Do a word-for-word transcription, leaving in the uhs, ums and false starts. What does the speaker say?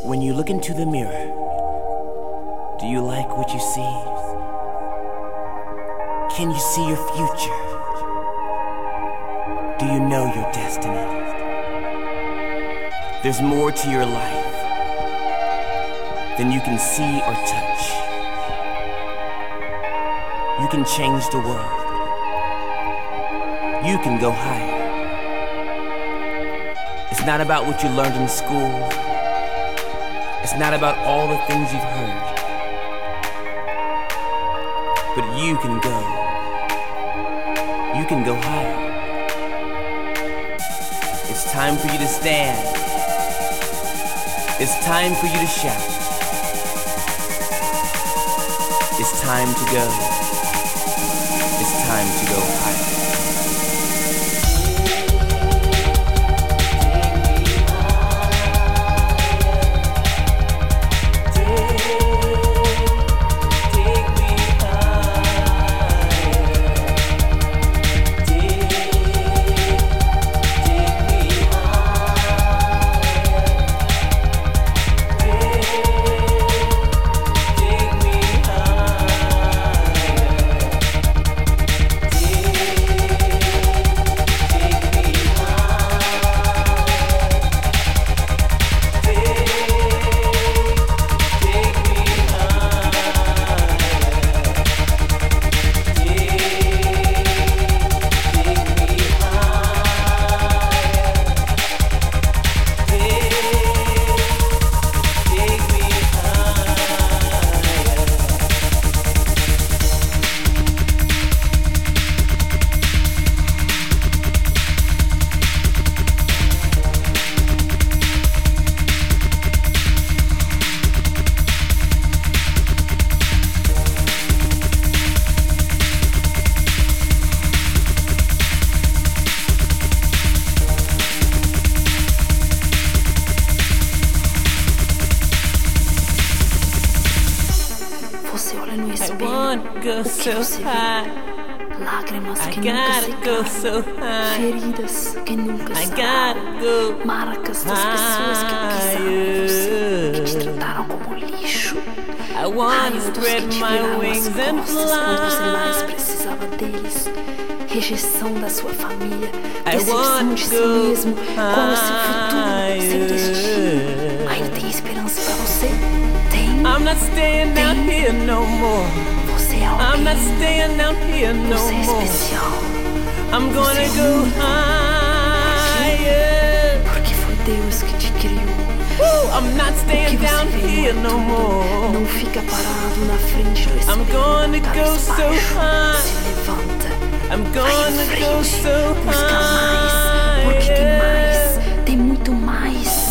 When you look into the mirror, do you like what you see? Can you see your future? Do you know your destiny? There's more to your life than you can see or touch. You can change the world. You can go higher. It's not about what you learned in school. It's not about all the things you've heard. But you can go. You can go higher. It's time for you to stand. It's time for you to shout. It's time to go. It's time to go higher. So high. Lágrimas que I nunca go secaram, so high. feridas que nunca I sararam, go marcas das pessoas que pisaram você, que te trataram como lixo, I wanna raios dos spread que te my viraram wings as and costas quando você mais fly. precisava deles, rejeição da sua família, I decepção wanna de si go mesmo, qual o seu futuro, seu destino. Ainda tem esperança pra você? Tem. I'm not staying down Tem. here no more. Você é I'm alguém. not staying down here no Você é more. especial. I'm Você gonna é go único. higher. Porque foi Deus que te criou. Woo, I'm not O que staying você down vê here não é no more. tudo. Não fica parado na frente do espelho. I'm gonna go cabisbaixo. so high. Se levanta. I'm Vai em gonna frente. go so Busca mais. Porque tem high. mais. Tem muito mais.